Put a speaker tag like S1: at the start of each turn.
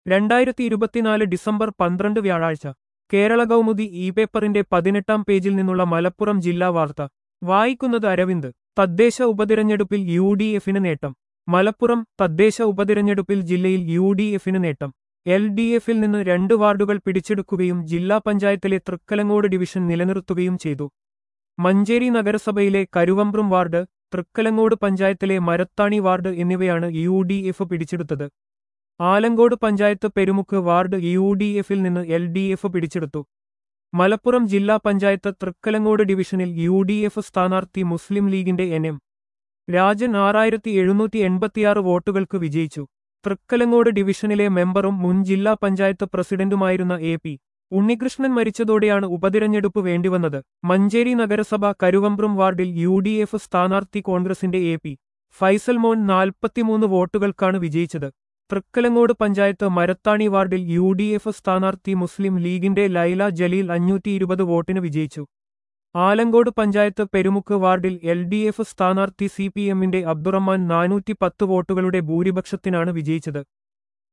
S1: 2024 December 12 വ്യാഴാഴ്ച Kerala Kaumudi E പേപ്പറിന്റെ 18-ാം പേജിൽ നിന്നുള്ള മലപ്പുറം ജില്ലാ വാർത്ത വായിക്കുന്നത് അരവിന്ദ്. തദ്ദേശ ഉപതിരഞ്ഞെടുപ്പിൽ യു.ഡി.എഫിന് നേട്ടം. മലപ്പുറം. തദ്ദേശ ഉപതിരഞ്ഞെടുപ്പിൽ ജില്ലയിൽ യു.ഡി.എഫിന് നേട്ടം. എൽ.ഡി.എഫിൽ നിന്ന് 2 വാർഡുകൾ പിടിച്ചെടുക്കുകയും ജില്ലാ പഞ്ചായത്തിലെ തൃക്കലങ്ങോട് ഡിവിഷൻ നിലനിർത്തുകയും ചെയ്തു. മഞ്ചേരി നഗരസഭയിലെ കരുവമ്പ്രം വാർഡ്, തൃക്കലങ്ങോട് പഞ്ചായത്തിലെ മരത്താണി വാർഡ് എന്നിവയാണ് യു.ഡി.എഫ് പിടിച്ചെടുത്തത്. ആലങ്കോട് പഞ്ചായത്ത് പെരുമുക്ക് വാർഡ് യു.ഡി.എഫിൽ നിന്ന് എൽ.ഡി.എഫ് പിടിച്ചെടുത്തു. മലപ്പുറം ജില്ലാ പഞ്ചായത്ത് തൃക്കലങ്ങോട് ഡിവിഷനിൽ യു.ഡി.എഫ് സ്ഥാനാർത്ഥി മുസ്ലിം ലീഗിന്റെ എൻ.എം. രാജൻ 6786 വോട്ടുകൾക്ക് വിജയിച്ചു. തൃക്കലങ്ങോട് ഡിവിഷനിലെ മെമ്പറും മുൻ ജില്ലാ പഞ്ചായത്ത് പ്രസിഡന്റുമായിരുന്ന എ.പി. ഉണ്ണികൃഷ്ണൻ മരിച്ചതോടെയാണ് ഉപതിരഞ്ഞെടുപ്പ് വേണ്ടിവന്നത്. മഞ്ചേരി നഗരസഭ കരുവമ്പ്രം വാർഡിൽ യു.ഡി.എഫ് സ്ഥാനാർത്ഥി കോൺഗ്രസിന്റെ എ.പി. ഫൈസൽ മോൻ 43 വോട്ടുകൾക്കാണ് വിജയിച്ചത്. തൃക്കലങ്ങോട് പഞ്ചായത്ത് മരത്താണി വാർഡിൽ യു.ഡി.എഫ് സ്ഥാനാർത്ഥി മുസ്ലിം ലീഗിന്റെ ലൈല ജലീൽ 520 വോട്ടിന് വിജയിച്ചു. ആലങ്കോട് പഞ്ചായത്ത് പെരുമുക്ക് വാർഡിൽ എൽ.ഡി.എഫ് സ്ഥാനാർത്ഥി സി.പി.എമ്മിന്റെ അബ്ദുറഹ്മാൻ 410 വോട്ടുകളുടെ ഭൂരിപക്ഷത്തിനാണ് വിജയിച്ചത്.